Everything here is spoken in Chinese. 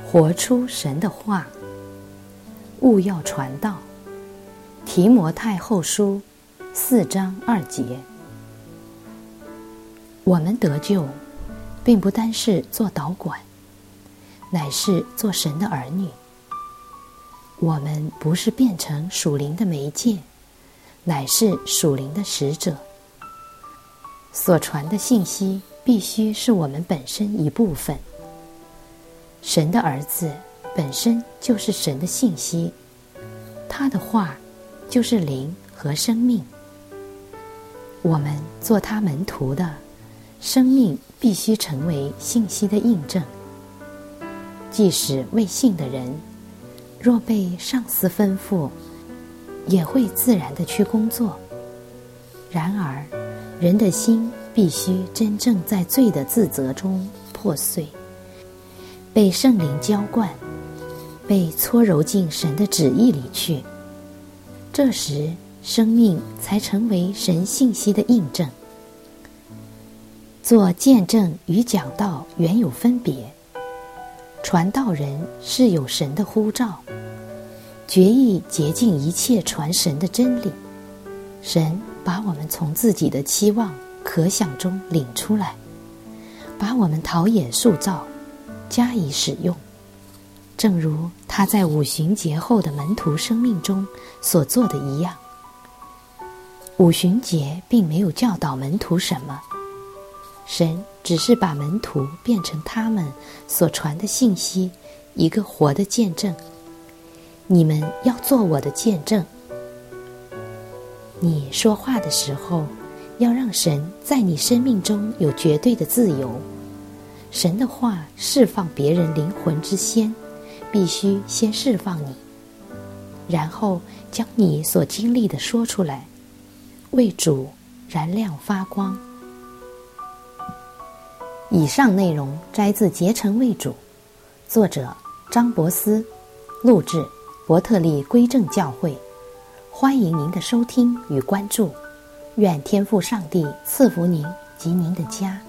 活出神的话，务要传道。提摩太后书4章2节。我们得救，并不单是做导管，乃是做神的儿女。我们不是变成属灵的媒介，乃是属灵的使者。所传的信息必须是我们本身一部分。神的儿子本身就是神的信息，他的话就是灵和生命。我们做他门徒的，生命必须成为信息的印证。即使未信的人，若被上司吩咐，也会自然地去工作。然而，人的心必须真正在罪的自责中破碎，被圣灵浇灌，被搓揉进神的旨意里去。这时，生命才成为神信息的印证。做见证与讲道原有分别，传道人是有神的呼召，决意竭尽一切传神的真理。神把我们从自己的期望可想中领出来，把我们陶冶塑造，加以使用，正如他在五旬节后的门徒生命中所做的一样。五旬节并没有教导门徒什么，神只是把门徒变成他们所传的信息一个活的见证。你们要做我的见证。你说话的时候，要让神在你生命中有绝对的自由。神的话释放别人灵魂之先，必须先释放你，然后将你所经历的说出来，为主燃亮发光。以上内容摘自《结成为主》，作者张伯斯，录制伯特利归正教会。欢迎您的收听与关注，愿天父上帝赐福您及您的家。